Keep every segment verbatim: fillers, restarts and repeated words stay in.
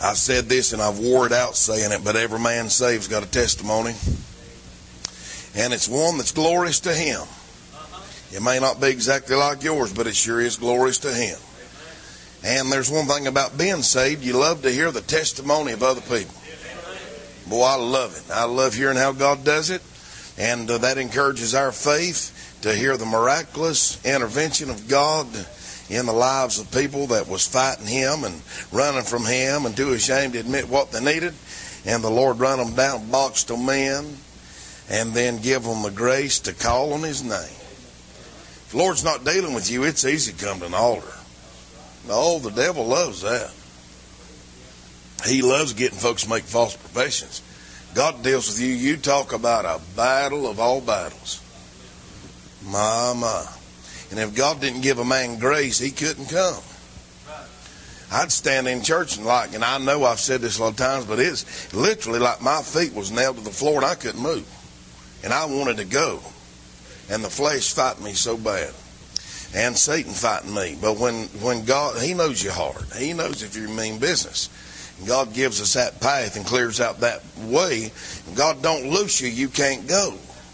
I've said this and I've wore it out saying it, but every man saved's got a testimony. And it's one that's glorious to him. It may not be exactly like yours, but it sure is glorious to him. And there's one thing about being saved, you love to hear the testimony of other people. Boy, I love it. I love hearing how God does it. And uh, that encourages our faith to hear the miraculous intervention of God in the lives of people that was fighting him and running from him and too ashamed to admit what they needed. And the Lord run them down, boxed them in, and then give them the grace to call on his name. If the Lord's not dealing with you, it's easy to come to an altar. Oh, the devil loves that. He loves getting folks to make false professions. God deals with you. You talk about a battle of all battles. My, my. And if God didn't give a man grace, he couldn't come. I'd stand in church and like, and I know I've said this a lot of times, but it's literally like my feet was nailed to the floor and I couldn't move. And I wanted to go. And the flesh fighting me so bad. And Satan fighting me. But when, when God, he knows your heart. He knows if you mean business. And God gives us that path and clears out that way. And God don't loose you, you can't go.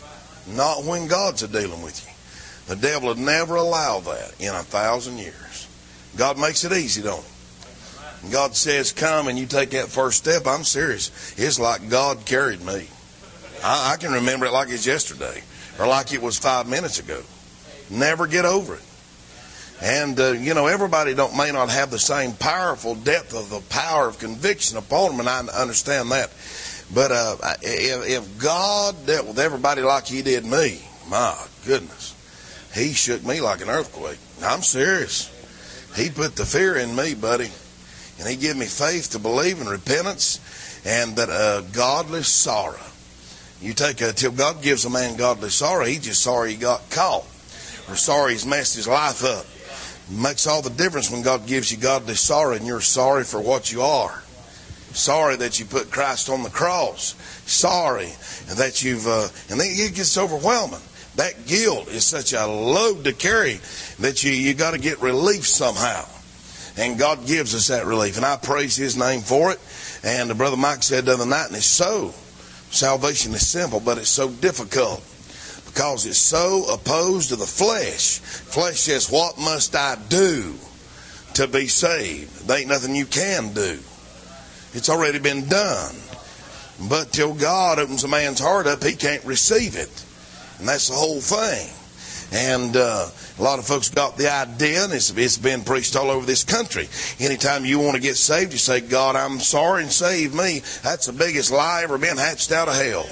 Not when God's a dealing with you. The devil would never allow that in a thousand years. God makes it easy, don't he? And God says, come, and you take that first step. I'm serious. It's like God carried me. I, I can remember it like it's yesterday. Or like it was five minutes ago. Never get over it. And, uh, you know, everybody don't may not have the same powerful depth of the power of conviction upon them, and I understand that. But uh, if, if God dealt with everybody like he did me, my goodness, he shook me like an earthquake. I'm serious. He put the fear in me, buddy. And he gave me faith to believe in repentance and that uh, godly sorrow. You take a, till God gives a man godly sorrow, he's just sorry he got caught. Or sorry he's messed his life up. It makes all the difference when God gives you godly sorrow and you're sorry for what you are. Sorry that you put Christ on the cross. Sorry that you've, uh, and then it gets overwhelming. That guilt is such a load to carry that you, you got to get relief somehow. And God gives us that relief. And I praise his name for it. And Brother Mike said the other night, and it's so, salvation is simple, but it's so difficult. Because it's so opposed to the flesh. Flesh says, what must I do to be saved? There ain't nothing you can do. It's already been done. But till God opens a man's heart up, he can't receive it. And that's the whole thing. And uh, a lot of folks got the idea, and it's, it's been preached all over this country. Anytime you want to get saved, you say, God, I'm sorry and save me. That's the biggest lie ever been hatched out of hell.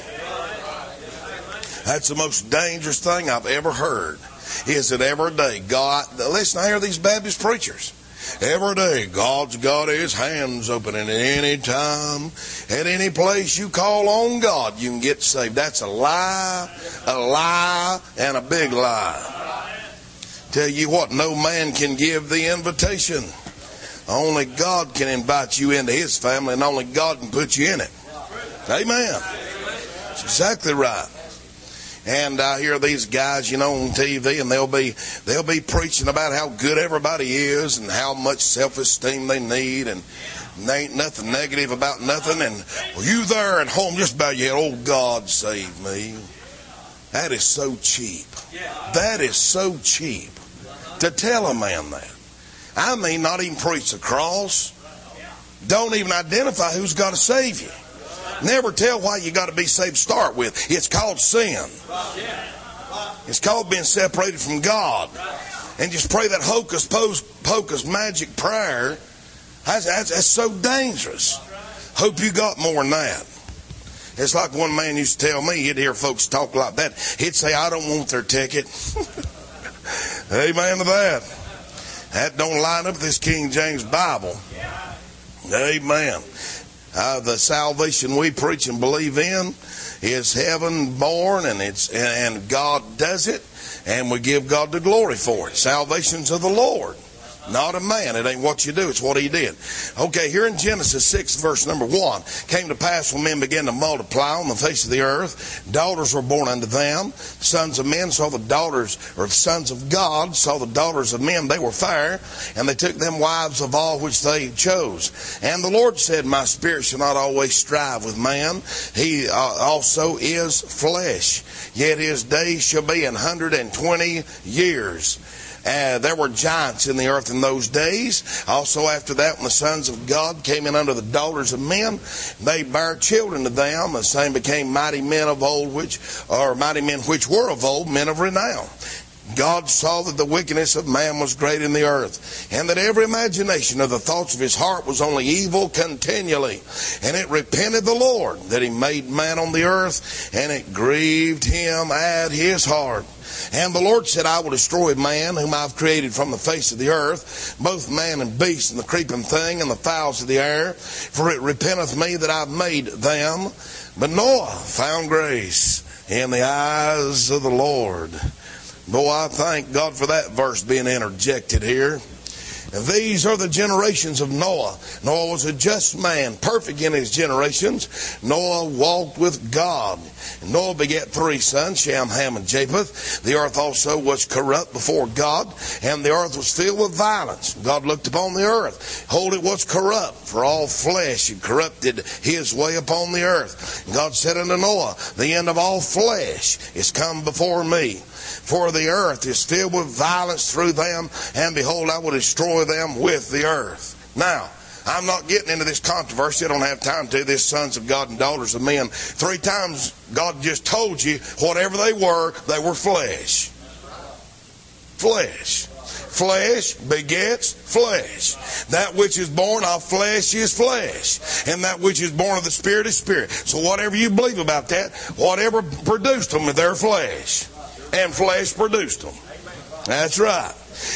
That's the most dangerous thing I've ever heard. Is that every day, God, listen, I hear these Baptist preachers. Every day, God's got his hands open, and at any time, at any place you call on God, you can get saved. That's a lie, a lie, and a big lie. Tell you what, no man can give the invitation. Only God can invite you into his family, and only God can put you in it. Amen. That's exactly right. And I hear these guys, you know, on T V, and they'll be they'll be preaching about how good everybody is and how much self-esteem they need, and there ain't nothing negative about nothing. And well, you there at home, just bow your head, oh, God save me. That is so cheap. That is so cheap to tell a man that. I mean, not even preach the cross. Don't even identify who's got to save you. Never tell why you got to be saved to start with. It's called sin. It's called being separated from God. And just pray that hocus pocus magic prayer. That's, that's, that's so dangerous. Hope you got more than that. It's like one man used to tell me, he'd hear folks talk like that. He'd say, I don't want their ticket. Amen to that. That don't line up with this King James Bible. Amen. Uh, the salvation we preach and believe in is heaven born, and it's and God does it, and we give God the glory for it. Salvation's of the Lord. Not a man. It ain't what you do, it's what he did. Okay, here in Genesis six, verse number one. Came to pass when men began to multiply on the face of the earth, daughters were born unto them. Sons of men saw the daughters, or the sons of God saw the daughters of men. They were fair, and they took them wives of all which they chose. And the Lord said, my spirit shall not always strive with man. He uh, also is flesh. Yet his days shall be an hundred and twenty years. Uh, there were giants in the earth in those days. Also after that, when the sons of God came in unto the daughters of men, they bare children to them. The same became mighty men of old, which or mighty men which were of old, men of renown. God saw that the wickedness of man was great in the earth, and that every imagination of the thoughts of his heart was only evil continually. And it repented the Lord that he made man on the earth, and it grieved him at his heart. And the Lord said, I will destroy man whom I have created from the face of the earth, both man and beast, and the creeping thing, and the fowls of the air. For it repenteth me that I have made them. But Noah found grace in the eyes of the Lord. Boy, I thank God for that verse being interjected here. And these are the generations of Noah. Noah was a just man, perfect in his generations. Noah walked with God. And Noah begat three sons, Shem, Ham, and Japheth. The earth also was corrupt before God, and the earth was filled with violence. God looked upon the earth. Behold, it was corrupt, for all flesh had corrupted his way upon the earth. And God said unto Noah, the end of all flesh is come before me. For the earth is filled with violence through them, and behold, I will destroy them with the earth. Now, I'm not getting into this controversy. I don't have time to. This sons of God and daughters of men. Three times God just told you whatever they were, they were flesh. Flesh. Flesh begets flesh. That which is born of flesh is flesh. And that which is born of the Spirit is spirit. So whatever you believe about that, whatever produced them, they're flesh. And flesh produced them. That's right.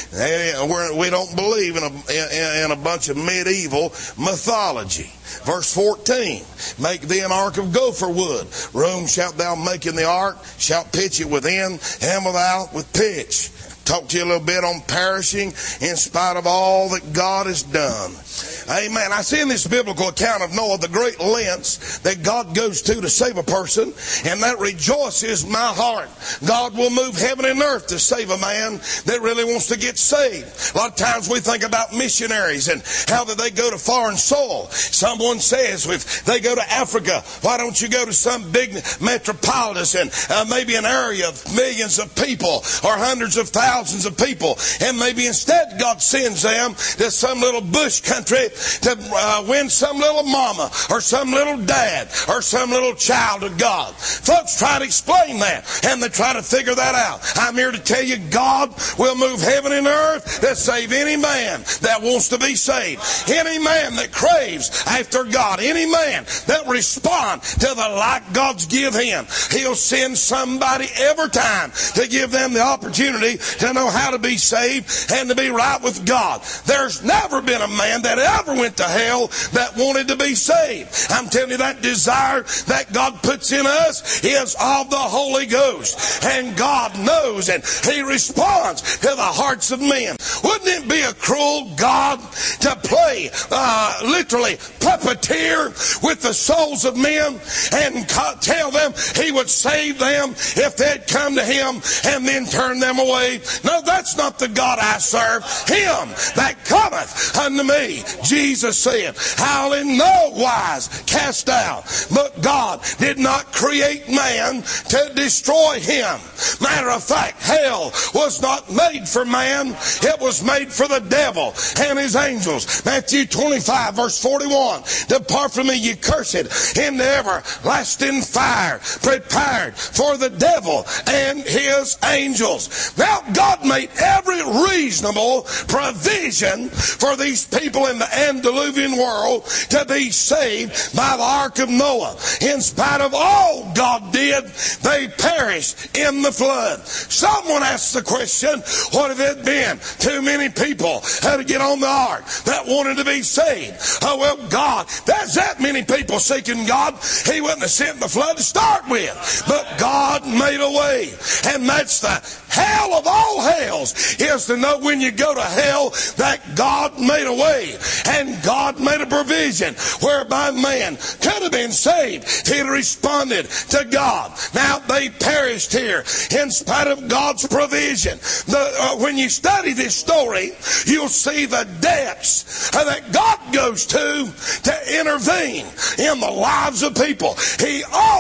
We don't believe in a, in a bunch of medieval mythology. Verse fourteen, make thee an ark of gopher wood. Room shalt thou make in the ark, shalt pitch it within, and without with pitch. Talk to you a little bit on perishing in spite of all that God has done. Amen. I see in this biblical account of Noah the great lengths that God goes to to save a person, and that rejoices my heart. God will move heaven and earth to save a man that really wants to get saved. A lot of times we think about missionaries and how that they go to foreign soil. Someone says if they go to Africa, why don't you go to some big metropolis and uh, maybe an area of millions of people or hundreds of thousands of people, and maybe instead God sends them to some little bush country to uh, win some little mama or some little dad or some little child of God. Folks try to explain that, and they try to figure that out. I'm here to tell you, God will move heaven and earth to save any man that wants to be saved. Any man that craves after God. Any man that responds to the light God's give him. He'll send somebody every time to give them the opportunity to know how to be saved and to be right with God. There's never been a man that ever went to hell that wanted to be saved. I'm telling you, that desire that God puts in us is of the Holy Ghost. And God knows, and He responds to the hearts of men. Wouldn't it be a cruel God to play, uh, literally puppeteer with the souls of men and tell them He would save them if they'd come to Him and then turn them away? No, that's not the God I serve. Him that cometh unto me, Jesus said, I'll in no wise cast out. But God did not create man to destroy him. Matter of fact, hell was not made for man. It was made for the devil and his angels. Matthew twenty-five verse forty-one. Depart from me, ye cursed, into everlasting fire, prepared for the devil and his angels. Now God made every reasonable provision for these people in the antediluvian world to be saved by the ark of Noah. In spite of all God did, they perished in the flood. Someone asked the question, what if it been too many people had to get on the ark that wanted to be saved? Oh, well, God, there's that many people seeking God. He wouldn't have sent the flood to start with. But God made a way. And that's the hell of all hells, is to know when you go to hell that God made a way. And God made a provision whereby man could have been saved if he had responded to God. Now, they perished here in spite of God's provision. The, uh, when you study this story, you'll see the depths uh, that God goes to to intervene in the lives of people. He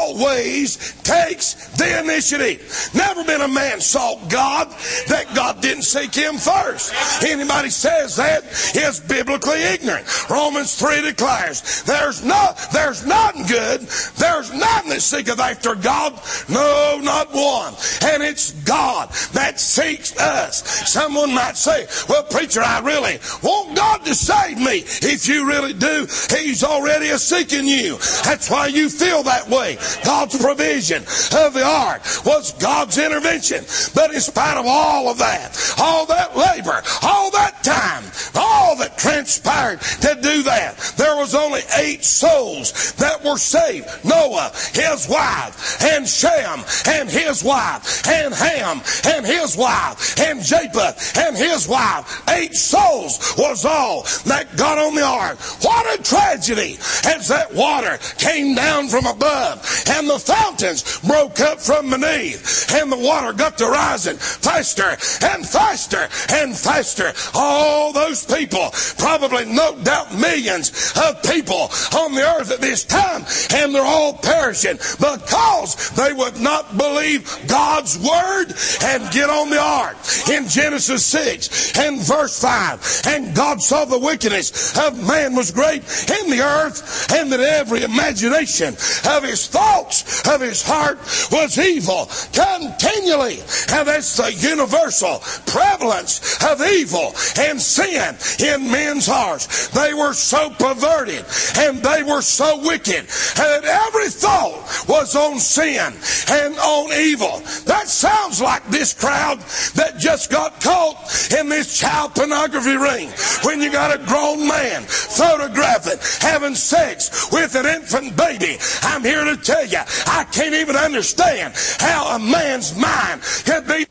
always takes the initiative. Never been a man sought God that God didn't seek him first. Anybody says that is biblically ignorant. Romans three declares, there's no, there's none good, there's none that seeketh after God, no, not one. And it's God that seeks us. Someone might say, well, preacher, I really want God to save me. If you really do, he's already a seeking you. That's why you feel that way. God's provision of the ark was God's intervention. But in spite of all of that, all that labor, all that time, all that transpired to do that, there was only eight souls that were saved. Noah, his wife, and Shem, and his wife, and Ham, and his wife, and Japheth, and his wife. Eight souls was all that got on the ark. What a tragedy as that water came down from above, and the fountains broke up from beneath, and the water got to rising faster and faster and faster. All those people, probably no doubt millions of people on the earth at this time, and they're all perishing because they would not believe God's word and get on the ark. In Genesis six and verse five, and God saw the wickedness of man was great in the earth, and that every imagination of his thoughts of his heart was evil continually. And that's the universal prevalence of evil and sin in men's hearts. They were so perverted and they were so wicked that every thought was on sin and on evil. That sounds like this crowd that just got caught in this child pornography ring. When you got a grown man photographing, having sex with an infant baby. I'm here to tell you, I can't even understand how a man's mind could be.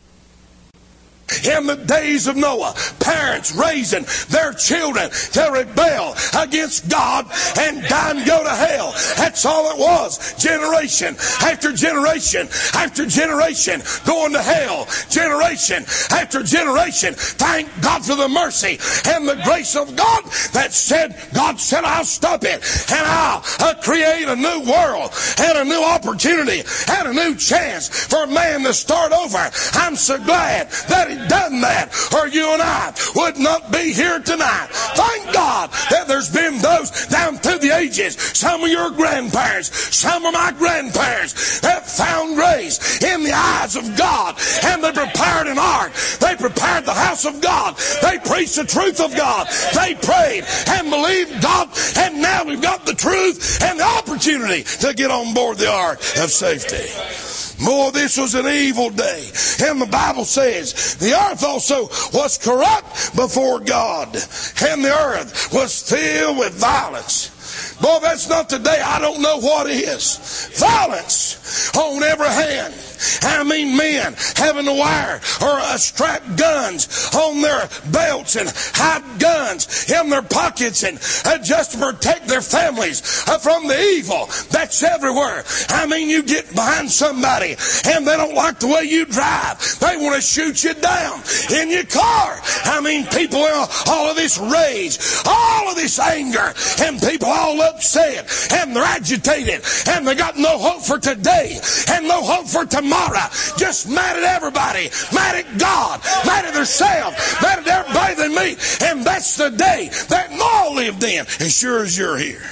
In the days of Noah, parents raising their children to rebel against God and die and go to hell. That's all it was. Generation after generation after generation going to hell. Generation after generation. Thank God for the mercy and the grace of God that said, God said, I'll stop it and I'll uh, create a new world and a new opportunity and a new chance for man to start over. I'm so glad that He done that, or you and I would not be here tonight. Thank God that there's been those down through the ages, some of your grandparents, some of my grandparents, that found grace in the eyes of God, and they prepared an ark. They prepared the house of God. They preached the truth of God. They prayed and believed God, and now we've got the truth and the opportunity to get on board the ark of safety. Boy, this was an evil day. And the Bible says, the earth also was corrupt before God, and the earth was filled with violence. Boy, that's not today. I don't know what is. Violence on every hand. I mean, men having to wear or uh, strap guns on their belts and hide guns in their pockets and uh, just to protect their families uh, from the evil that's everywhere. I mean, you get behind somebody and they don't like the way you drive. They want to shoot you down in your car. I mean, people, uh, all of this rage, all of this anger, and people all upset and they're agitated and they got no hope for today and no hope for tomorrow. Just mad at everybody, mad at God, mad at themselves, mad at everybody they meet. And that's the day that Noah lived in, as sure as you're here.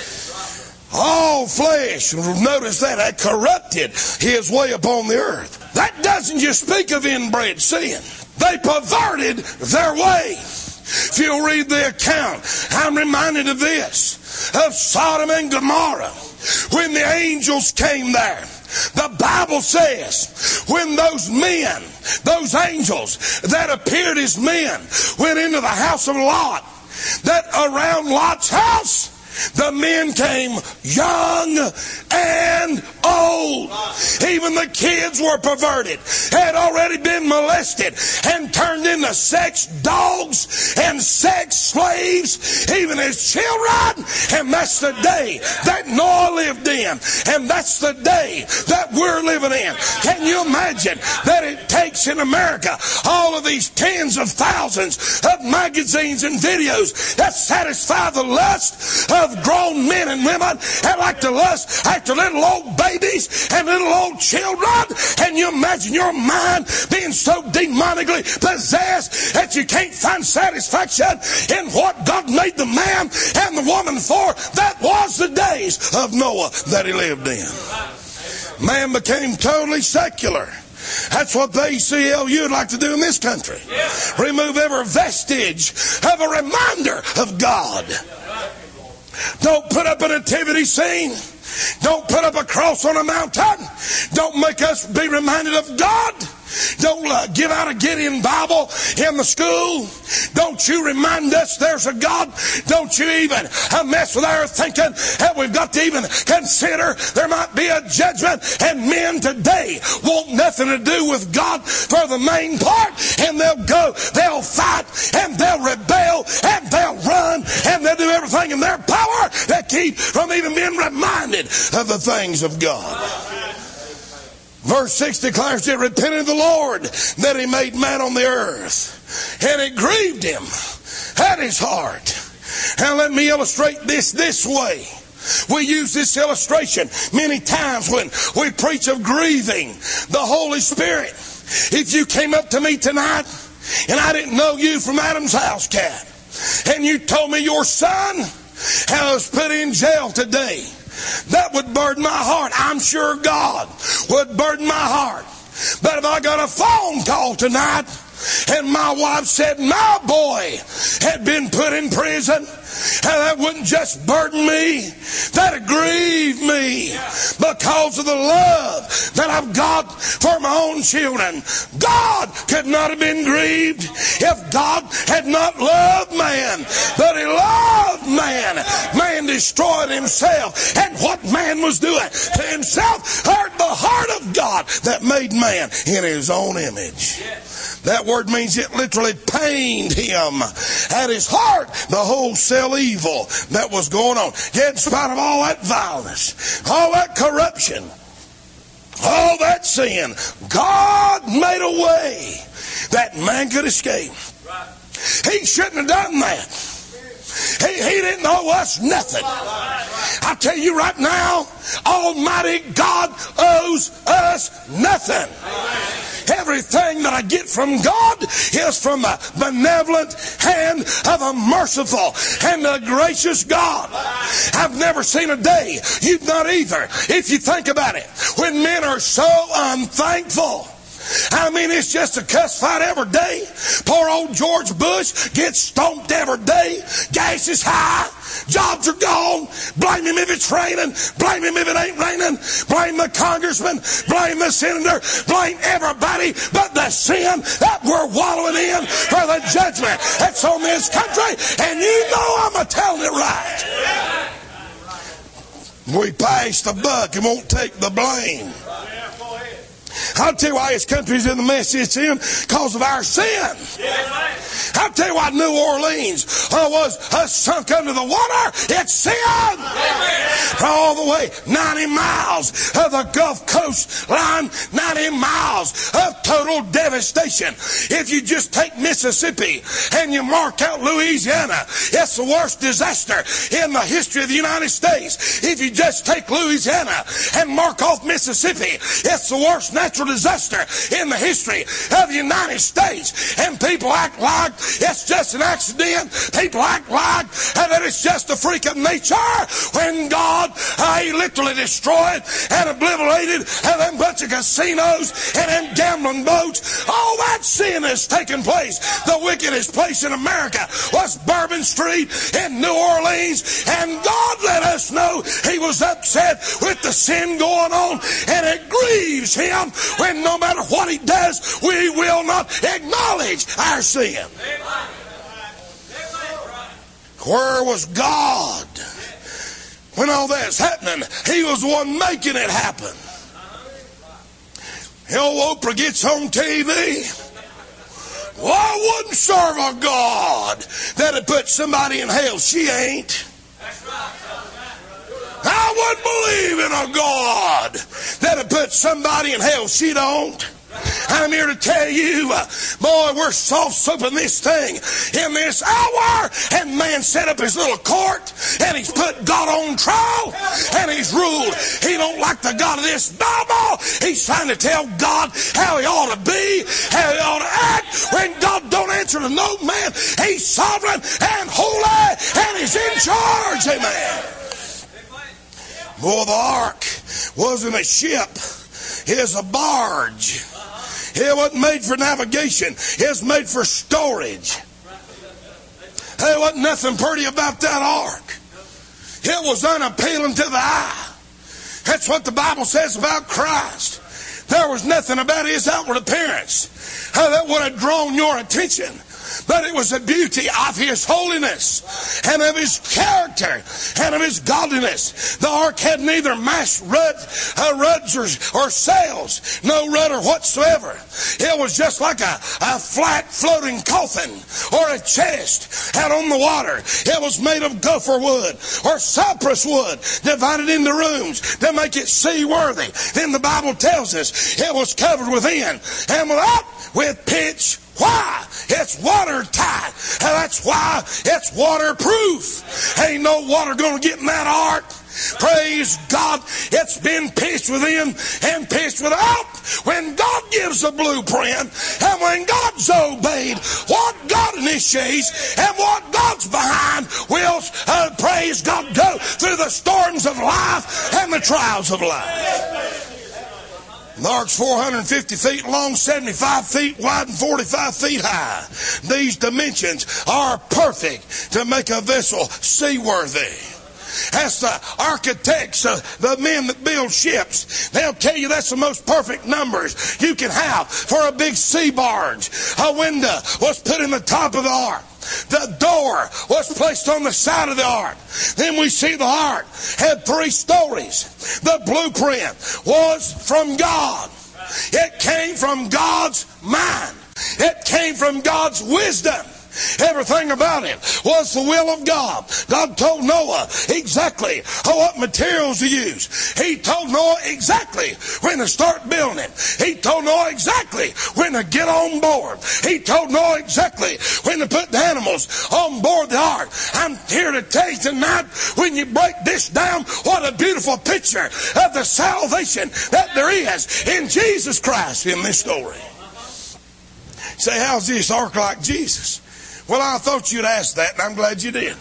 All flesh, notice that, had corrupted his way upon the earth. That doesn't just speak of inbred sin. They perverted their way. If you'll read the account, I'm reminded of this, of Sodom and Gomorrah. When the angels came there, the Bible says, when those men, those angels that appeared as men, went into the house of Lot, that around Lot's house, the men came young and old. Even the kids were perverted, had already been molested, and turned into sex dogs and sex slaves, even as children. And that's the day that Noah lived in. And that's the day that we're living in. Can you imagine that it takes in America all of these tens of thousands of magazines and videos that satisfy the lust of grown men and women and like to lust after little old babies and little old children? And you imagine your mind being so demonically possessed that you can't find satisfaction in what God made the man and the woman for? That was the days of Noah that he lived in. Man became totally secular. That's what the A C L U would like to do in this country. Remove every vestige of a reminder of God. Don't put up a nativity scene. Don't put up a cross on a mountain. Don't make us be reminded of God. Don't uh, give out a Gideon Bible in the school. Don't you remind us there's a God. Don't you even uh, mess with our thinking that we've got to even consider there might be a judgment. And men today want nothing to do with God for the main part. And they'll go, they'll fight, and they'll rebel, and they'll run, and they'll do everything in their power to keep from even being reminded of the things of God. Verse six declares, it repented of the Lord that he made man on the earth, and it grieved him at his heart. Now let me illustrate this this way. We use this illustration many times when we preach of grieving the Holy Spirit. If you came up to me tonight and I didn't know you from Adam's house cat, and you told me your son was put in jail today, that would burden my heart. I'm sure God would burden my heart. But if I got a phone call tonight and my wife said my boy had been put in prison, and that wouldn't just burden me, that'd grieve me because of the love that I've got for my own children. God could not have been grieved if God had not loved man, but he loved man. Man destroyed himself, and what man was doing to himself hurt the heart of God that made man in his own image. That word means it literally pained him at his heart, the wholesale evil that was going on. Yet in spite of all that violence, all that corruption, all that sin, God made a way that man could escape. He shouldn't have done that. He, he didn't owe us nothing. I tell you right now, Almighty God owes us nothing. Everything that I get from God is from a benevolent hand of a merciful and a gracious God. I've never seen a day, you've not either, if you think about it, when men are so unthankful. I mean, it's just a cuss fight every day. Poor old George Bush gets stomped every day. Gas is high. Jobs are gone. Blame him if it's raining. Blame him if it ain't raining. Blame the congressman. Blame the senator. Blame everybody but the sin that we're wallowing in for the judgment that's on this country. And you know I'm a telling it right. We pass the buck and won't take the blame. I'll tell you why this country's in the mess it's in, because of our sin. I'll tell you why New Orleans uh, was uh, sunk under the water. It's sin. For all the way ninety miles of the Gulf Coast line, ninety miles of total devastation. If you just take Mississippi and you mark out Louisiana, it's the worst disaster in the history of the United States. If you just take Louisiana and mark off Mississippi, it's the worst natural disaster in the history of the United States. And people act like it's just an accident. People act like that it's just a freak of nature, when God Uh, he literally destroyed and obliterated and them bunch of casinos and them gambling boats. All that sin has taken place. The wickedest place in America was Bourbon Street in New Orleans, and God let us know He was upset with the sin going on, and it grieves Him when no matter what He does, we will not acknowledge our sin. Where was God when all that's happening? He was the one making it happen. Old Oprah gets on T V. Well, I wouldn't serve a God that'd put somebody in hell. She ain't. I wouldn't believe in a God that'd put somebody in hell. She don't. I'm here to tell you, uh, boy, we're soft-soaping this thing in this hour. And man set up his little court, and he's put God on trial, and he's ruled. He don't like the God of this Bible. He's trying to tell God how he ought to be, how he ought to act. When God don't answer to no man, He's sovereign and holy, and He's in charge. Amen. Boy, the ark wasn't a ship. It was a barge. It wasn't made for navigation. It was made for storage. There wasn't nothing pretty about that ark. It was unappealing to the eye. That's what the Bible says about Christ. There was nothing about His outward appearance uh, that would have drawn your attention. But it was the beauty of His holiness and of His character and of His godliness. The ark had neither mast, rud, uh, ruds or, or sails, no rudder whatsoever. It was just like a, a flat floating coffin or a chest out on the water. It was made of gopher wood or cypress wood, divided into rooms to make it seaworthy. Then the Bible tells us it was covered within and without with pitch. Why? It's watertight. And that's why it's waterproof. Ain't no water going to get in that ark. Praise God. It's been pitched within and pitched without. When God gives a blueprint and when God's obeyed, what God initiates and what God's behind will, uh, praise God, go through the storms of life and the trials of life. The ark's four hundred fifty feet long, seventy-five feet wide, and forty-five feet high. These dimensions are perfect to make a vessel seaworthy. That's the architects, uh, the men that build ships. They'll tell you that's the most perfect numbers you can have for a big sea barge. A window was put in the top of the ark. The door was placed on the side of the ark. Then we see the ark had three stories. The blueprint was from God. It came from God's mind. It came from God's wisdom. Everything about it was the will of God. God told Noah exactly what materials to use. He told Noah exactly when to start building it. He told Noah exactly when to get on board. He told Noah exactly when to put the animals on board the ark. I'm here to tell you tonight, when you break this down, what a beautiful picture of the salvation that there is in Jesus Christ in this story. Say, how's this ark like Jesus? Well, I thought you'd ask that, and I'm glad you did.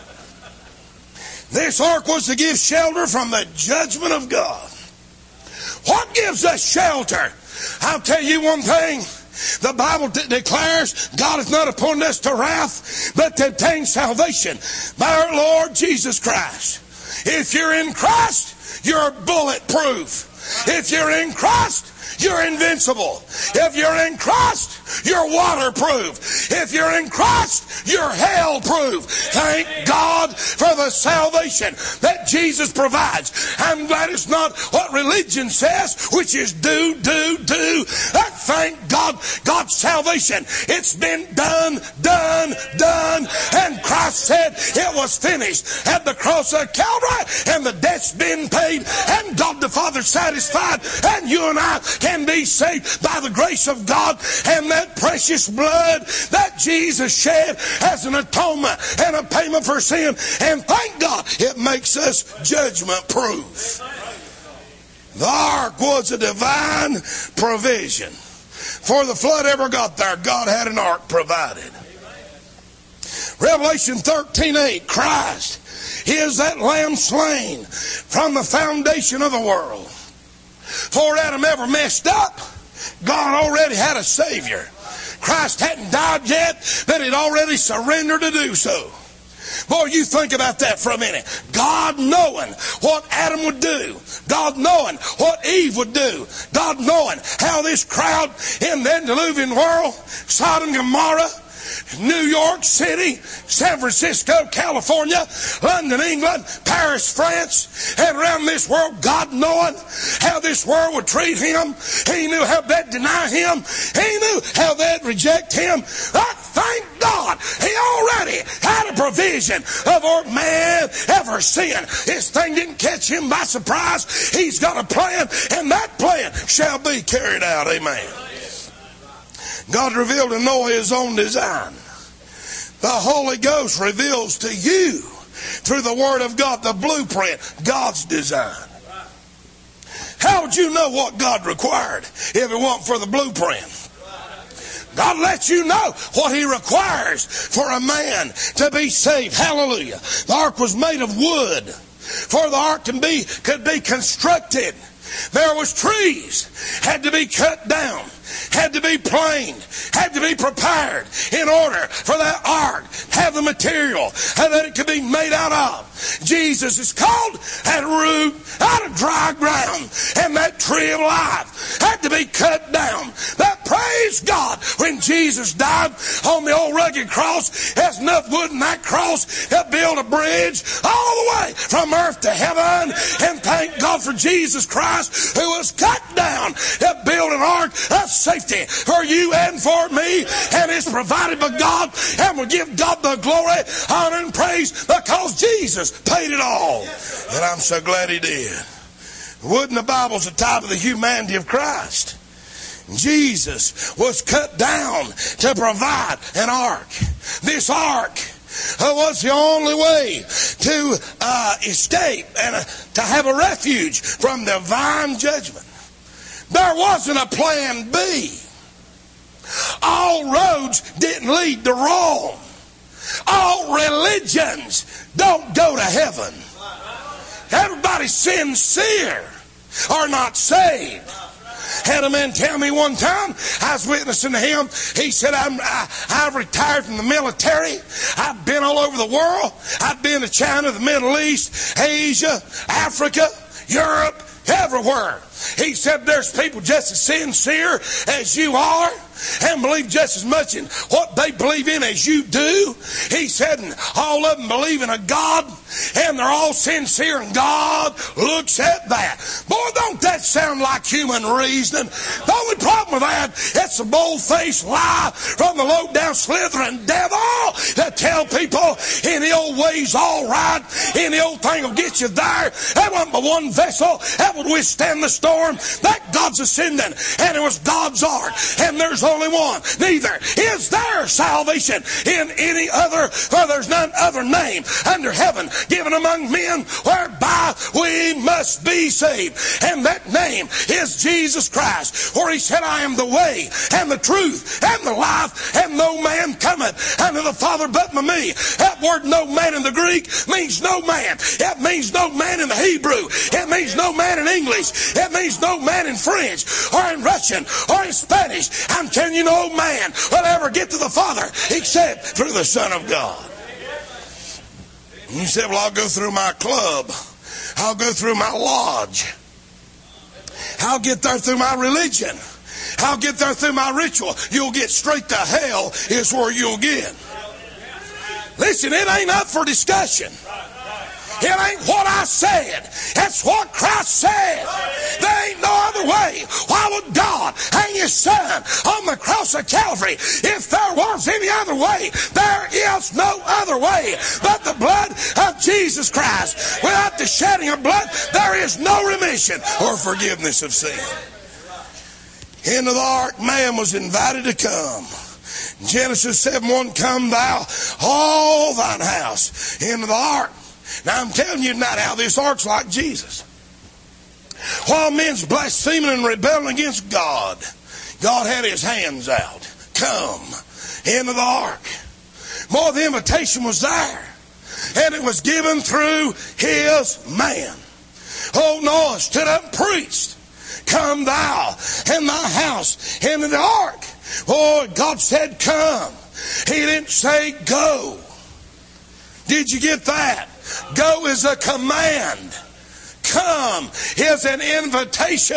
This ark was to give shelter from the judgment of God. What gives us shelter? I'll tell you one thing. The Bible de- declares God has not appointed us to wrath, but to obtain salvation by our Lord Jesus Christ. If you're in Christ, you're bulletproof. If you're in Christ, you're invincible. If you're in Christ, you're waterproof. If you're in Christ, you're hell-proof. Thank God for the salvation that Jesus provides. I'm glad it's not what religion says, which is do, do, do. Uh, thank God, God's salvation. It's been done, done, done. And Christ said it was finished at the cross of Calvary, and the debt's been paid, and God the Father satisfied, and you and I can be saved by the grace of God and that precious blood that Jesus shed as an atonement and a payment for sin. And thank God it makes us judgment proof. The ark was a divine provision. Before the flood ever got there, God had an ark provided. Revelation thirteen eight, Christ is that lamb slain from the foundation of the world. Before Adam ever messed up, God already had a Savior. Christ hadn't died yet, but He'd already surrendered to do so. Boy, you think about that for a minute. God knowing what Adam would do. God knowing what Eve would do. God knowing how this crowd in the antediluvian world, Sodom and Gomorrah, New York City, San Francisco, California, London, England, Paris, France, and around this world, God knowing how this world would treat Him. He knew how they'd deny Him. He knew how they'd reject Him. But thank God, He already had a provision of what man ever sinned. This thing didn't catch Him by surprise. He's got a plan, and that plan shall be carried out. Amen. God revealed to Noah His own design. The Holy Ghost reveals to you through the Word of God the blueprint, God's design. How would you know what God required if it weren't for the blueprint? God lets you know what He requires for a man to be saved. Hallelujah. The ark was made of wood. For the ark can be, could be constructed. There was trees, had to be cut down, had to be planed, had to be prepared in order for that ark to have the material that it could be made out of. Jesus is called at root, out of dry ground, and that tree of life had to be cut down. But praise God, when Jesus died on the old rugged cross, there's enough wood in that cross to build a bridge all the way from earth to heaven. And thank God for Jesus Christ, who was cut down to build an ark of safety for you and for me, and it's provided by God, and we'll give God the glory, honor, and praise because Jesus paid it all. And I'm so glad He did. Wood in the Bible is a type of the humanity of Christ. Jesus was cut down to provide an ark. This ark was the only way to uh, escape and uh, to have a refuge from divine judgment. There wasn't a plan B. All roads didn't lead to Rome. All religions don't go to heaven. Everybody sincere are not saved. Had a man tell me one time, I was witnessing to him, he said, I'm, I, I've retired from the military. I've been all over the world. I've been to China, the Middle East, Asia, Africa, Europe, everywhere. He said, there's people just as sincere as you are and believe just as much in what they believe in as you do. He said, and all of them believe in a God, and they're all sincere, and God looks at that. Boy, don't that sound like human reasoning? The only problem with that, it's a bold-faced lie from the low-down slithering devil that tell people any old way's all right, any old thing will get you there. That wasn't but one vessel that would withstand the storm. That God's ascending, and it was God's ark, and there's only one. Neither is there salvation in any other, for there's none other name under heaven given among men whereby we must be saved. And that name is Jesus Christ. For He said, I am the way and the truth and the life, and no man cometh unto the Father but by me. That word no man in the Greek means no man. It means no man in the Hebrew. It means no man in English. It means no man in French or in Russian or in Spanish. I'm telling you, no man will ever get to the Father except through the Son of God. And you said, well, I'll go through my club. I'll go through my lodge. I'll get there through my religion. I'll get there through my ritual. You'll get straight to hell is where you'll get. Listen, it ain't up for discussion. It ain't what I said. It's what Christ said. There ain't no other way. Why would God hang His Son on the cross of Calvary? If there was any other way, there is no other way but the blood of Jesus Christ. Without the shedding of blood, there is no remission or forgiveness of sin. Into the ark, man was invited to come. Genesis seven one, come thou all thine house into the ark. Now I'm telling you tonight how this ark's like Jesus. While men's blaspheming and rebelling against God, God had His hands out. Come into the ark. More, the invitation was there. and it was given through his man. Oh, Noah stood up and preached, come thou and thy house into the ark. Oh, God said come. He didn't say go. Did you get that? Go is a command. Come is an invitation.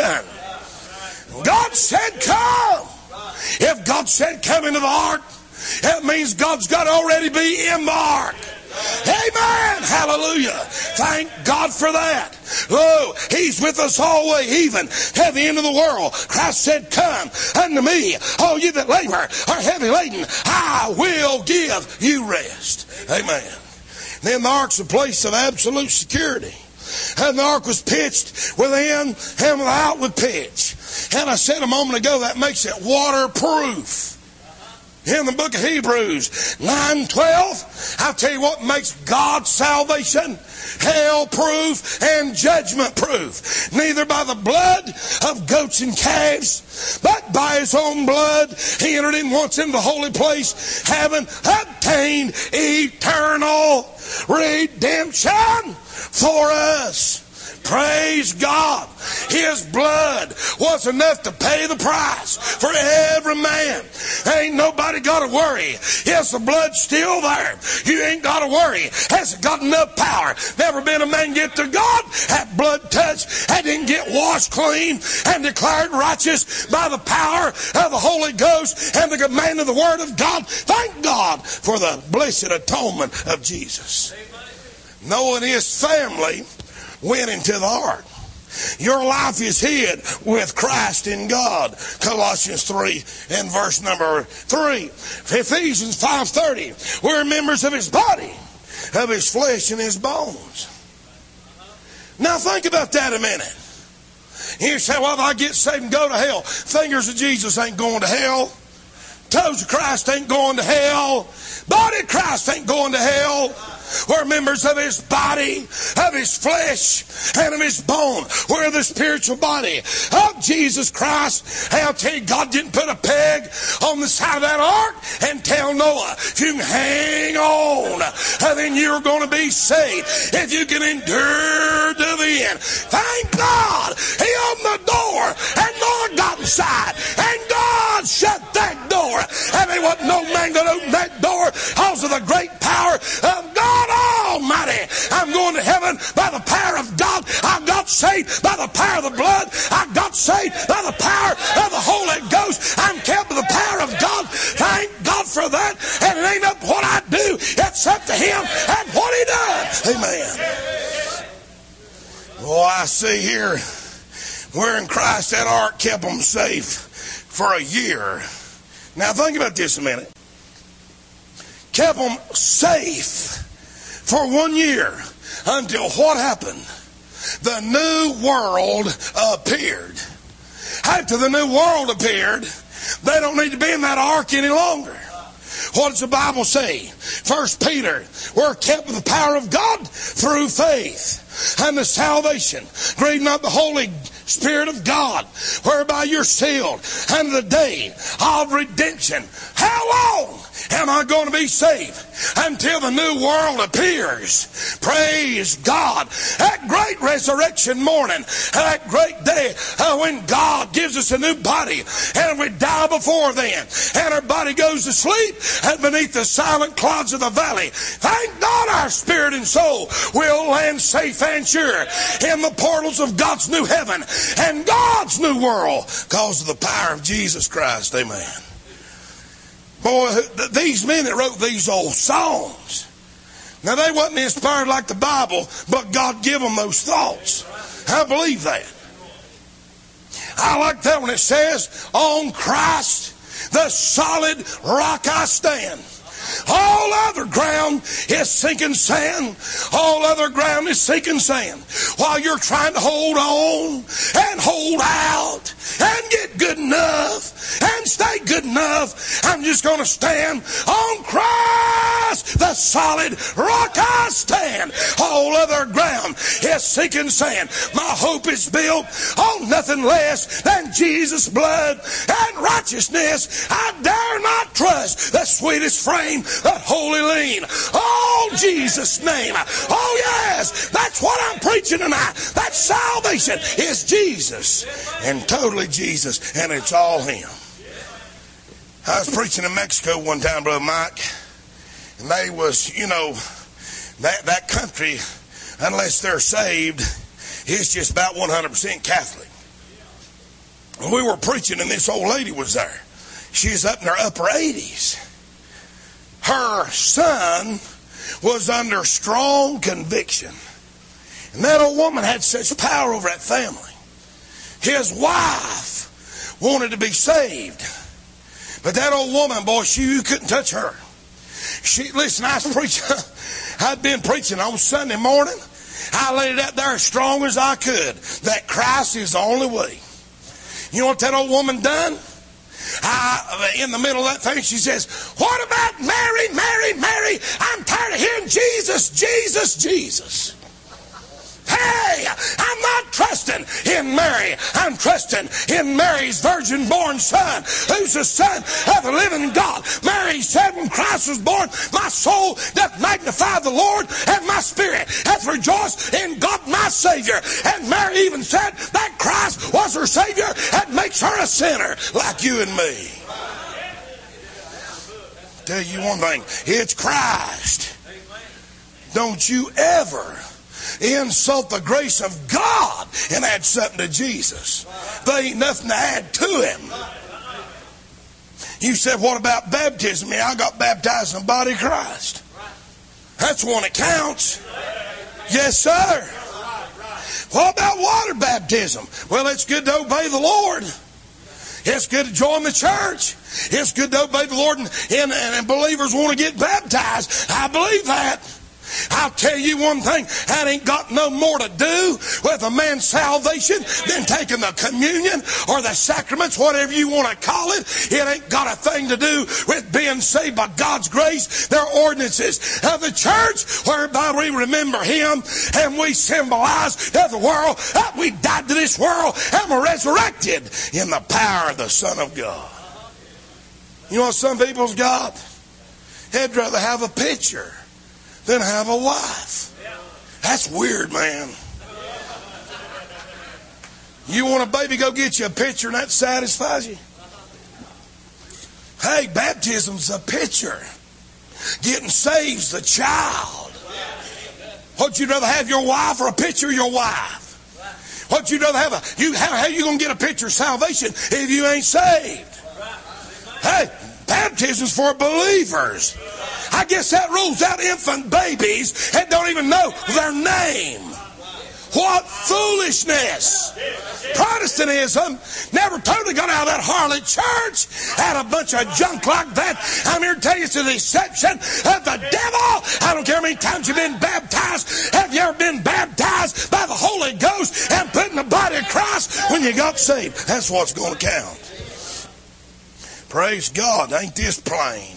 God said come. If God said come into the ark, that means God's got to already be in the ark. Amen. Hallelujah. Thank God for that. Lo, he's with us always, even at the end of the world. Christ said, come unto me, all you that labor are heavy laden. I will give you rest. Amen. Then the ark's a place of absolute security. And the ark was pitched within and without with pitch. And I said a moment ago, that makes it waterproof. In the book of Hebrews nine twelve, I'll tell you what makes God's salvation hell-proof and judgment-proof. Neither by the blood of goats and calves, but by his own blood he entered in once into the holy place, having obtained eternal redemption for us. Praise God. His blood was enough to pay the price for every man. Ain't nobody got to worry. Yes, the blood's still there. You ain't got to worry. Has it got enough power? Never been a man get to God. That blood touched. That didn't get washed clean and declared righteous by the power of the Holy Ghost and the command of the Word of God. Thank God for the blessed atonement of Jesus. Noah and his family went into the ark. Your life is hid with Christ in God. Colossians three and verse number three. Ephesians five thirty. We're members of his body, of his flesh and his bones. Now think about that a minute. You say, well, if I get saved and go to hell, fingers of Jesus ain't going to hell. Toes of Christ ain't going to hell. Body of Christ ain't going to hell. We're members of his body, of his flesh, and of his bone. We're the spiritual body of Jesus Christ. I'll tell you, God didn't put a peg on the side of that ark and tell Noah, if you can hang on, then you're going to be saved. If you can endure to the end. Thank God he opened the door and Noah got inside. And God shut that door. And there wasn't no man that opened that door because of the great power of God Almighty. I'm going to heaven by the power of God. I got saved by the power of the blood. I got saved by the power of the Holy Ghost. I'm kept by the power of God. Thank God for that. And it ain't up what I do. It's up to him and what he does. Amen. Oh, I see here where in Christ that ark kept them safe for a year. Now think about this a minute. Kept them safe for one year until what happened? The new world appeared. After the new world appeared, they don't need to be in that ark any longer. What does the Bible say? First Peter, we're kept with the power of God through faith and the salvation. Grieve not the Holy Spirit of God, whereby you're sealed unto the day of redemption. How long am I going to be saved? Until the new world appears. Praise God. That great resurrection morning, that great day uh, when God gives us a new body, and we die before then, and our body goes to sleep and beneath the silent clouds of the valley. Thank God our spirit and soul will land safe and sure in the portals of God's new heaven and God's new world because of the power of Jesus Christ. Amen. Boy, these men that wrote these old songs, now they wasn't inspired like the Bible, but God gave them those thoughts. I believe that. I like that when it says, on Christ, the solid rock I stand. All other ground is sinking sand. All other ground is sinking sand. While you're trying to hold on and hold out and get good enough and can't stay good enough. I'm just going to stand on Christ, the solid rock I stand. All other ground is sinking sand. My hope is built on nothing less than Jesus' blood and righteousness. I dare not trust the sweetest frame, that holy lean on Jesus' name. Oh yes, that's what I'm preaching tonight. That salvation is Jesus, and totally Jesus, and it's all Him. I was preaching in Mexico one time, Brother Mike, and they was, you know, that, that country, unless they're saved, is just about one hundred percent Catholic. And we were preaching, and this old lady was there. She's up in her upper eighties. Her son was under strong conviction. And that old woman had such power over that family. His wife wanted to be saved. But that old woman, boy, she, you couldn't touch her. She, listen, I was preaching. I'd been preaching on Sunday morning. I laid it out there as strong as I could, that Christ is the only way. You know what that old woman done? I, in the middle of that thing, she says, what about Mary, Mary, Mary? I'm tired of hearing Jesus, Jesus, Jesus. Hey, I'm not trusting in Mary. I'm trusting in Mary's virgin-born son, who's the Son of the living God. Mary said when Christ was born, my soul doth magnify the Lord, and my spirit hath rejoiced in God my Savior. And Mary even said that Christ was her Savior and makes her a sinner like you and me. Tell you one thing, it's Christ. Don't you ever insult the grace of God and add something to Jesus. There ain't nothing to add to Him. You said, what about baptism? Yeah, I got baptized in the body of Christ. That's one that counts. Yes, sir. What about water baptism? Well, it's good to obey the Lord. It's good to join the church. It's good to obey the Lord, and, and, and believers want to get baptized. I believe that. I'll tell you one thing, that ain't got no more to do with a man's salvation than taking the communion or the sacraments, whatever you want to call it. It ain't got a thing to do with being saved by God's grace. They're ordinances of the church whereby we remember Him and we symbolize to the world that we died to this world and were resurrected in the power of the Son of God. You know what some people's got? They'd rather have a picture than have a wife. That's weird, man. You want a baby, go get you a picture and that satisfies you. Hey, baptism's a picture. Getting saved's the child. What you'd rather have, your wife or a picture of your wife? What you'd rather have, a, you, how, how you going to get a picture of salvation if you ain't saved? Hey, baptism's for believers. I guess that rules out infant babies that don't even know their name. What foolishness. Protestantism never totally got out of that harlot church. Had a bunch of junk like that. I'm here to tell you it's the deception of the devil. I don't care how many times you've been baptized. Have you ever been baptized by the Holy Ghost and put in the body of Christ when you got saved? That's what's going to count. Praise God. Ain't this plain?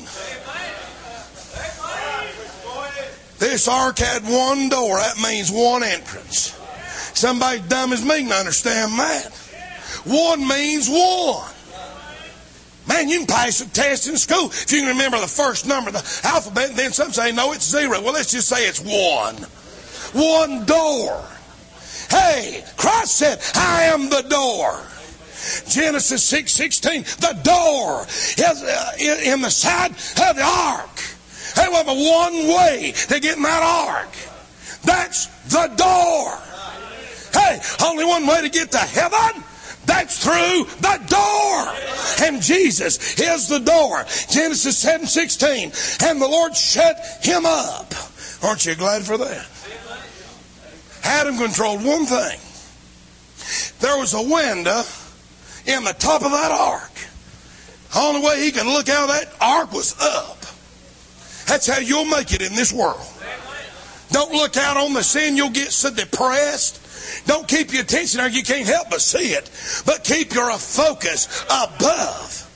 This ark had one door. That means one entrance. Somebody dumb as me can understand that. One means one. Man, you can pass a test in school if you can remember the first number of the alphabet, and then some say, no, it's zero. Well, let's just say it's one. One door. Hey, Christ said, I am the door. Genesis six sixteen, the door is uh, in the side of the ark. There was one way to get in that ark. That's the door. Hey, only one way to get to heaven. That's through the door. And Jesus is the door. Genesis seven sixteen. And the Lord shut him up. Aren't you glad for that? Adam controlled one thing. There was a window in the top of that ark. The only way he could look out of that ark was up. That's how you'll make it in this world. Don't look out on the sin. You'll get so depressed. Don't keep your attention there. You can't help but see it. But keep your focus above.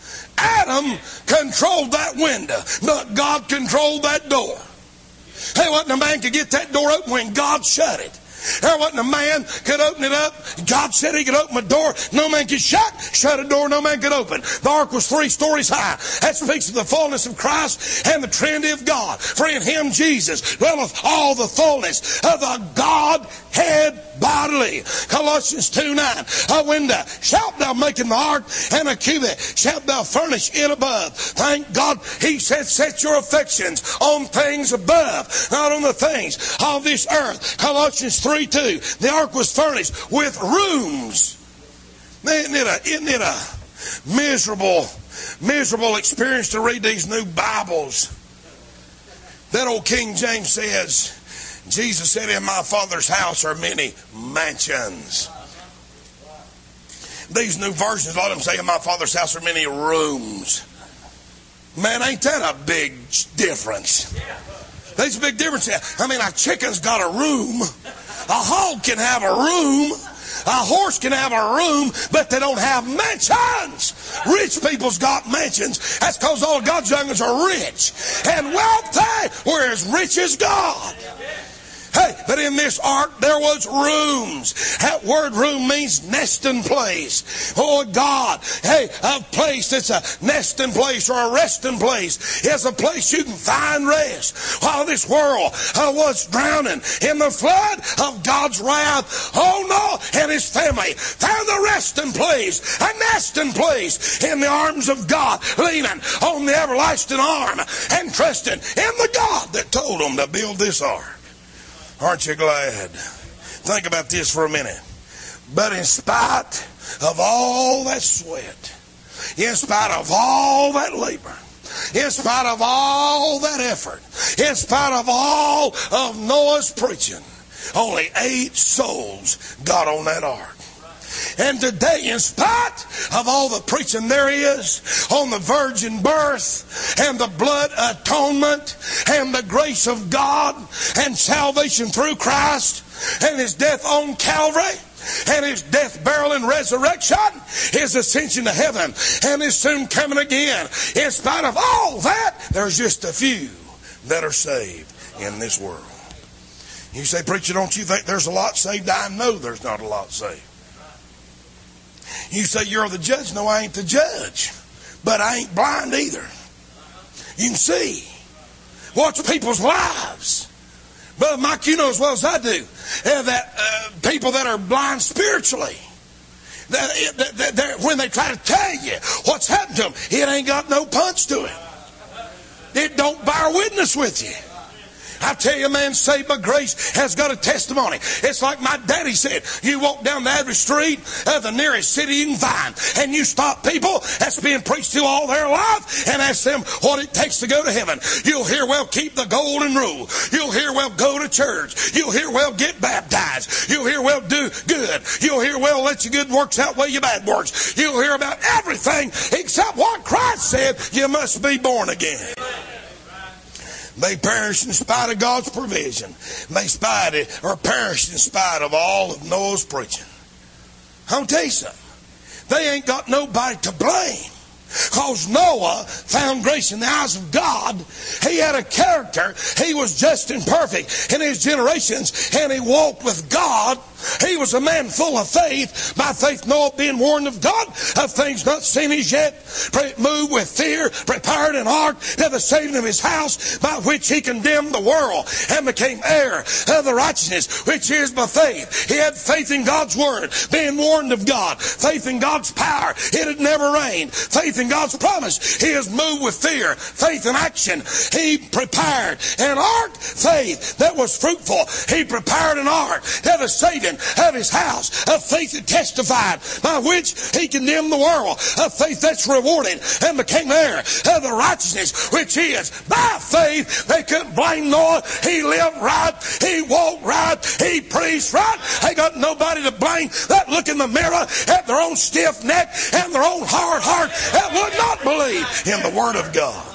Adam controlled that window, but God controlled that door. Hey, wasn't a man could get that door open when God shut it. There wasn't a man could open it up. God said he could open a door. No man could shut. Shut a door no man could open. The ark was three stories high. That speaks of the fullness of Christ and the Trinity of God. For in him, Jesus, dwelleth all the fullness of the Godhead bodily. Colossians two nine. A window shalt thou make in the ark, and a cubit shalt thou furnish it above. Thank God he said, set your affections on things above, not on the things of this earth. Colossians three two. The ark was furnished with rooms. Isn't it a, isn't it a miserable, miserable experience to read these new Bibles? That old King James says, Jesus said, in my Father's house are many mansions. These new versions, a lot of them say, in my Father's house are many rooms. Man, ain't that a big difference? There's a big difference. I mean, a chicken's got a room. A hog can have a room. A horse can have a room, but they don't have mansions. Rich people's got mansions. That's because all of God's young'uns are rich and wealthy. We're as rich as God. Hey, but in this ark there was rooms. That word room means nesting place. Oh God, hey, a place that's a nesting place or a resting place is a place you can find rest. While this world uh, was drowning in the flood of God's wrath, oh no, and his family found a resting place, a nesting place in the arms of God, leaning on the everlasting arm and trusting in the God that told them to build this ark. Aren't you glad? Think about this for a minute. But in spite of all that sweat, in spite of all that labor, in spite of all that effort, in spite of all of Noah's preaching, only eight souls got on that ark. And today, in spite of all the preaching there is on the virgin birth and the blood atonement and the grace of God and salvation through Christ and his death on Calvary and his death, burial, and resurrection, his ascension to heaven and his soon coming again, in spite of all that, there's just a few that are saved in this world. You say, preacher, don't you think there's a lot saved? I know there's not a lot saved. You say, you're the judge. No, I ain't the judge. But I ain't blind either. You can see. Watch people's lives. Brother Mike, you know as well as I do uh, that uh, people that are blind spiritually, that, that, that when they try to tell you what's happened to them, it ain't got no punch to it. It don't bear witness with you. I tell you, a man saved by grace has got a testimony. It's like my daddy said. You walk down the average street of the nearest city you can find, and you stop people that's being preached to all their life and ask them what it takes to go to heaven. You'll hear, well, keep the golden rule. You'll hear, well, go to church. You'll hear, well, get baptized. You'll hear, well, do good. You'll hear, well, let your good works outweigh your bad works. You'll hear about everything except what Christ said, you must be born again. They perish in spite of God's provision. They spite it, or perish in spite of all of Noah's preaching. I'm going to tell you something. They ain't got nobody to blame. Because Noah found grace in the eyes of God. He had a character. He was just and perfect in his generations. And he walked with God. He was a man full of faith. By faith Noah, being warned of God of things not seen as yet, moved with fear, prepared an ark to the saving of his house, by which he condemned the world and became heir of the righteousness which is by faith. He had faith in God's word, being warned of God. Faith in God's power. It had never rained. Faith in God's promise. He is moved with fear. Faith in action. He prepared an ark. Faith that was fruitful. He prepared an ark to the saving of his house. A faith that testified, by which he condemned the world. A faith that's rewarded and became heir of the righteousness which is by faith. They couldn't blame Noah. He lived right. He walked right. He preached right. They got nobody to blame that look in the mirror at their own stiff neck and their own hard heart that would not believe in the word of God.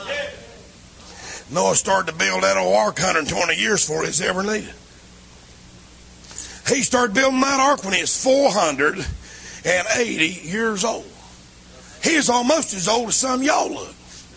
Noah started to build that old ark one hundred twenty years before it was ever needed. He started building that ark when he was four hundred eighty years old. He is almost as old as some of y'all look.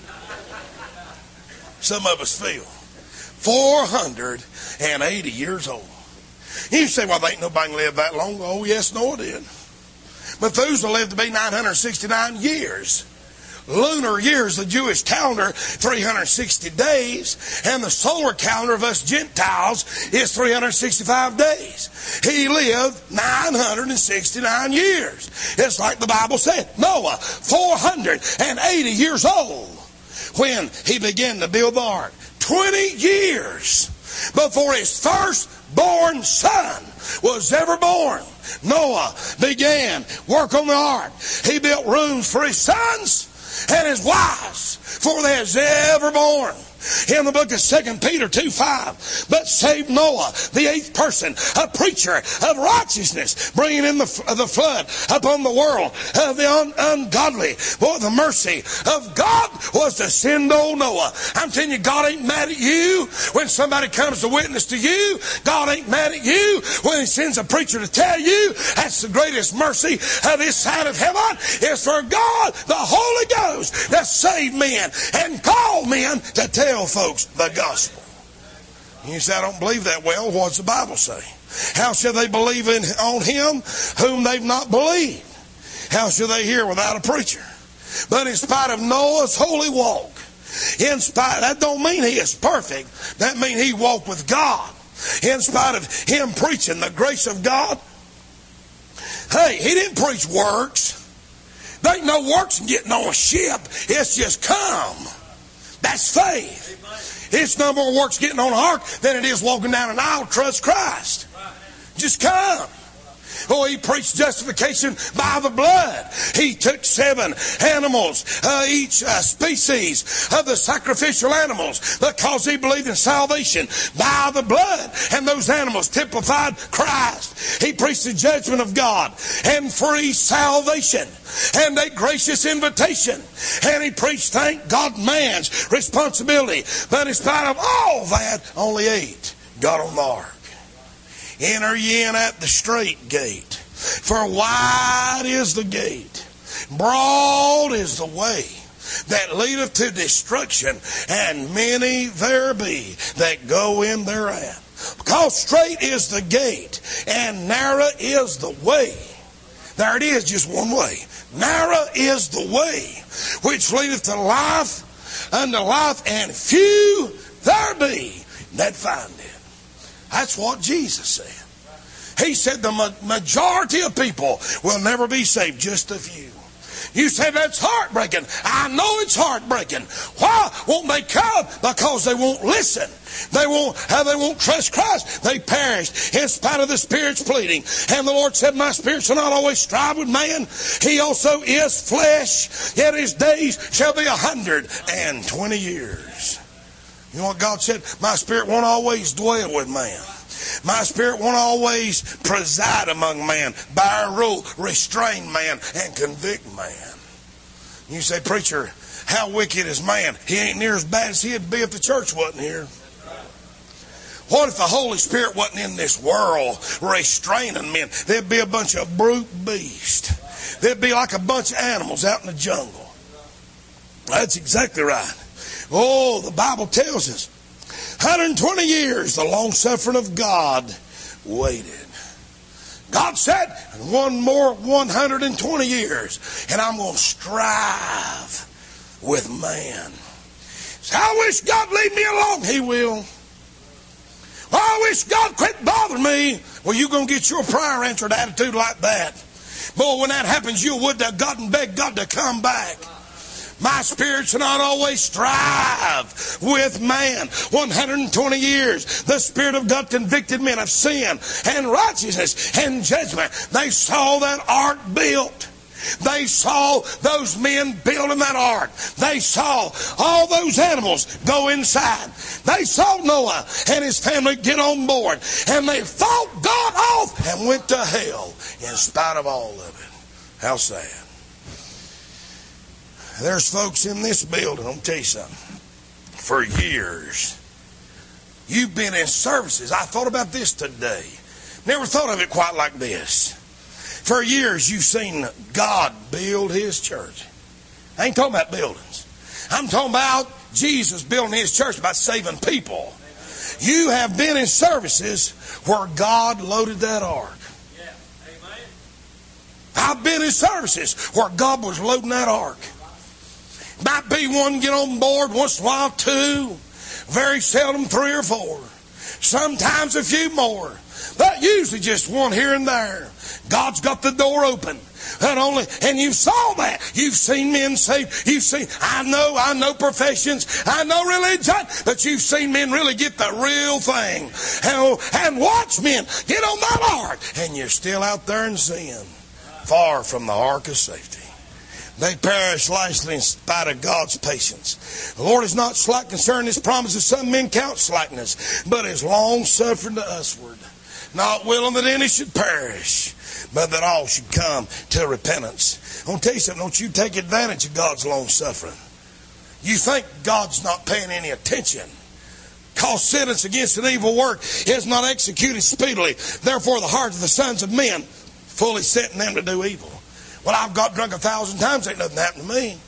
Some of us feel. four hundred eighty years old. You say, well, there ain't nobody live that long. Oh, yes, no, it did. Methuselah lived to be nine hundred sixty-nine years. Lunar years, the Jewish calendar, three hundred sixty days. And the solar calendar of us Gentiles is three hundred sixty-five days. He lived nine hundred sixty-nine years. It's like the Bible said. Noah, four hundred eighty years old when he began to build the ark. twenty years before his firstborn son was ever born, Noah began work on the ark. He built rooms for his sons and his wives before they was ever born. In the book of Second Peter two five, but saved Noah, the eighth person, a preacher of righteousness, bringing in the, the flood upon the world of the un, ungodly. Boy, the mercy of God was to send old Noah. I'm telling you, God ain't mad at you when somebody comes to witness to you. God ain't mad at you when He sends a preacher to tell you. That's the greatest mercy of this side of heaven, is for God, the Holy Ghost, that saved men and called men to tell folks the gospel. You say, I don't believe that. Well, what's the Bible say? How shall they believe in on Him whom they've not believed? How shall they hear without a preacher? But in spite of Noah's holy walk, in spite, that don't mean he is perfect. That means he walked with God. In spite of him preaching the grace of God, hey, he didn't preach works. There ain't no works in getting on a ship. It's just come. That's faith. It's no more works getting on an ark than it is walking down an aisle. Trust Christ. Just come. Oh, he preached justification by the blood. He took seven animals, uh, each uh, species of the sacrificial animals, because he believed in salvation by the blood. And those animals typified Christ. He preached the judgment of God and free salvation and a gracious invitation. And he preached, thank God, man's responsibility. But in spite of all that, only eight got on the ark. Enter ye in at the straight gate, for wide is the gate, broad is the way that leadeth to destruction, and many there be that go in thereat. Because straight is the gate, and narrow is the way. There it is, just one way. Narrow is the way which leadeth to life, unto life, and few there be that find it. That's what Jesus said. He said the majority of people will never be saved, just a few. You say that's heartbreaking. I know it's heartbreaking. Why won't they come? Because they won't listen. They won't, how they won't trust Christ. They perished in spite of the Spirit's pleading. And the Lord said, my spirit shall not always strive with man. He also is flesh, yet his days shall be a hundred and twenty years. You know what God said? My spirit won't always dwell with man. My spirit won't always preside among man, by a rule, restrain man and convict man. You say, preacher, how wicked is man? He ain't near as bad as he'd be if the church wasn't here. What if the Holy Spirit wasn't in this world restraining men? There'd be a bunch of brute beasts. There'd be like a bunch of animals out in the jungle. That's exactly right. Oh, the Bible tells us, one hundred twenty years, the long suffering of God waited. God said, one more one hundred twenty years, and I'm going to strive with man. So I wish God leave me alone. He will. Well, I wish God quit bothering me. Well, you're going to get your prayer answered attitude like that. Boy, when that happens, you would have God and beg God to come back. My spirit shall not always strive with man. one hundred twenty years, the Spirit of God convicted men of sin and righteousness and judgment. They saw that ark built. They saw those men building that ark. They saw all those animals go inside. They saw Noah and his family get on board. And they fought God off and went to hell in spite of all of it. How sad. There's folks in this building, I'll tell you something, for years. You've been in services. I thought about this today. Never thought of it quite like this. For years you've seen God build His church. I ain't talking about buildings. I'm talking about Jesus building His church, about saving people. You have been in services where God loaded that ark. I've been in services where God was loading that ark. Might be one get on board, once in a while two, very seldom three or four, sometimes a few more, but usually just one here and there. God's got the door open. Not only, and you saw that. You've seen men saved. You've seen, I know, I know professions. I know religion. But you've seen men really get the real thing. And, and watch men get on that ark. And you're still out there in sin. Far from the ark of safety. They perish lastly in spite of God's patience. The Lord is not slack concerning His promises. Some men count slackness, but is long suffering to usward. Not willing that any should perish, but that all should come to repentance. I want to tell you something. Don't you take advantage of God's long suffering. You think God's not paying any attention. Cause sentence against an evil work is not executed speedily. Therefore the hearts of the sons of men fully set in them to do evil. Well, I've got drunk a thousand times, ain't nothing happened to me.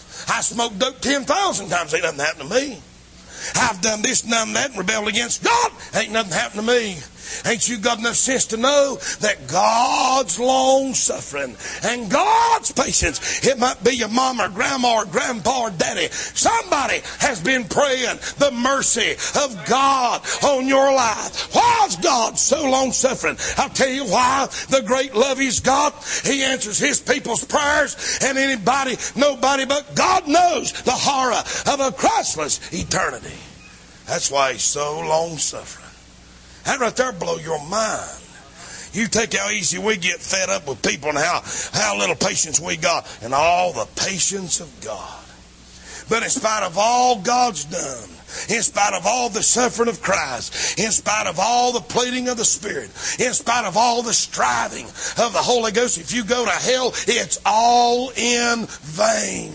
I smoked dope ten thousand times, ain't nothing happened to me. I've done this and done that and rebelled against God, ain't nothing happened to me. Ain't you got enough sense to know that God's long suffering and God's patience, it might be your mama or grandma or grandpa or daddy, somebody has been praying the mercy of God on your life. Why is God so long suffering? I'll tell you why. The great love He's got, He answers His people's prayers, and anybody, nobody but God knows the horror of a Christless eternity. That's why He's so long suffering. That right there blow your mind. You take how easy we get fed up with people and how, how little patience we got, and all the patience of God. But in spite of all God's done, in spite of all the suffering of Christ, in spite of all the pleading of the Spirit, in spite of all the striving of the Holy Ghost, if you go to hell, it's all in vain.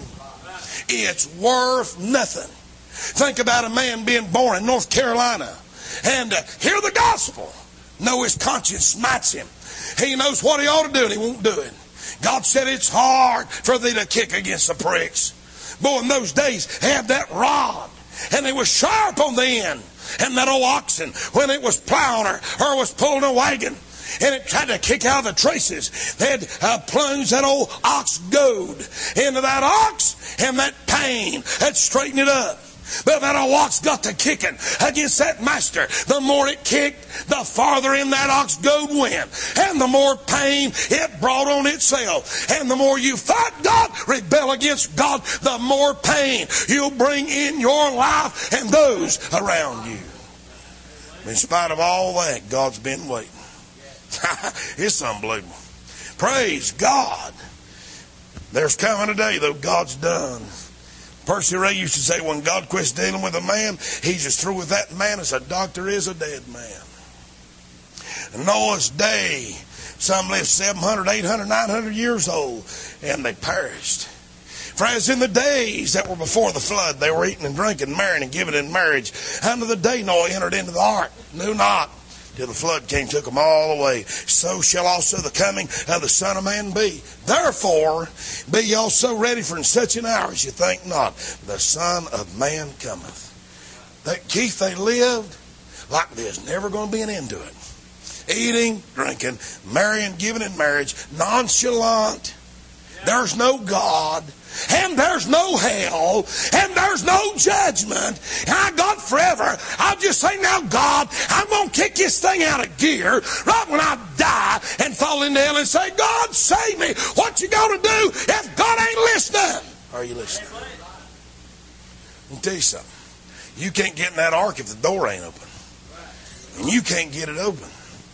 It's worth nothing. Think about a man being born in North Carolina and uh, hear the gospel. Know his conscience smites him. He knows what he ought to do and he won't do it. God said it's hard for thee to kick against the pricks. Boy, in those days, they had that rod, and they were sharp on the end. And that old oxen, when it was plowing or, or was pulling a wagon, and it tried to kick out the traces, they'd uh, plunge that old ox goad into that ox, and that pain had straightened it up. But that old ox got to kicking against that master. The more it kicked, the farther in that ox goad went. And the more pain it brought on itself. And the more you fight God, rebel against God, the more pain you'll bring in your life and those around you. In spite of all that, God's been waiting. It's unbelievable. Praise God. There's coming a day, though, God's done. Percy Ray used to say, when God quits dealing with a man, He's as through with that man as a doctor is a dead man. In Noah's day, some lived seven hundred, eight hundred, nine hundred years old, and they perished. For as in the days that were before the flood, they were eating and drinking, marrying and giving in marriage, unto the day Noah entered into the ark, knew not, till the flood came, took them all away. So shall also the coming of the Son of Man be. Therefore, be ye also ready, for in such an hour as you think not, the Son of Man cometh. That Keith, they lived like there's never going to be an end to it. Eating, drinking, marrying, giving in marriage, nonchalant. There's no God. And there's no hell, and there's no judgment. And I got forever. I'll just say, now, God, I'm going to kick this thing out of gear right when I die and fall into hell and say, God, save me. What you going to do if God ain't listening? Are you listening? Let me tell you something. You can't get in that ark if the door ain't open. And you can't get it open.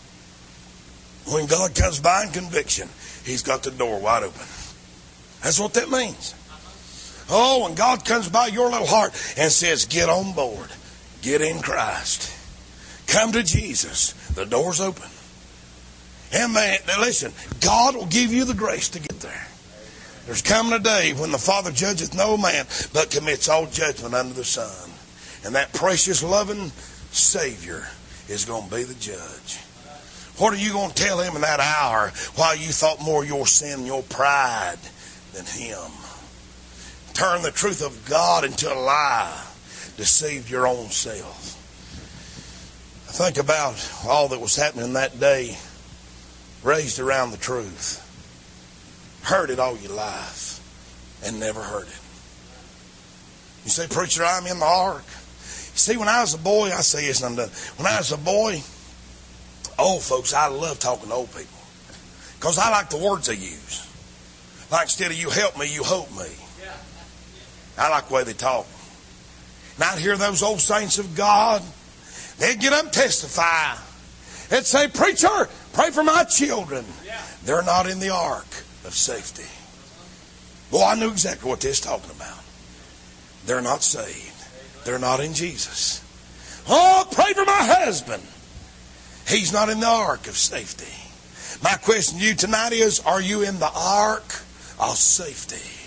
When God comes by in conviction, He's got the door wide open. That's what that means. Oh, when God comes by your little heart and says, get on board. Get in Christ. Come to Jesus. The door's open. And man, now listen, God will give you the grace to get there. There's coming a day when the Father judgeth no man, but commits all judgment unto the Son. And that precious, loving Savior is going to be the judge. What are you going to tell Him in that hour while you thought more of your sin and your pride than Him? turn the truth of God into a lie, deceived your own self. I think about all that was happening that day, raised around the truth. Heard it all your life and never heard it. You say, preacher, I'm in the ark. See, when I was a boy, I say this and I'm done. When I was a boy, old folks, I love talking to old people. Because I like the words they use. Like instead of you help me, you hope me. I like the way they talk. And I'd hear those old saints of God. They'd get up and testify. They'd say, preacher, pray for my children. They're not in the ark of safety. Well, I knew exactly what they was talking about. They're not saved. They're not in Jesus. Oh, pray for my husband. He's not in the ark of safety. My question to you tonight is, are you in the ark of safety?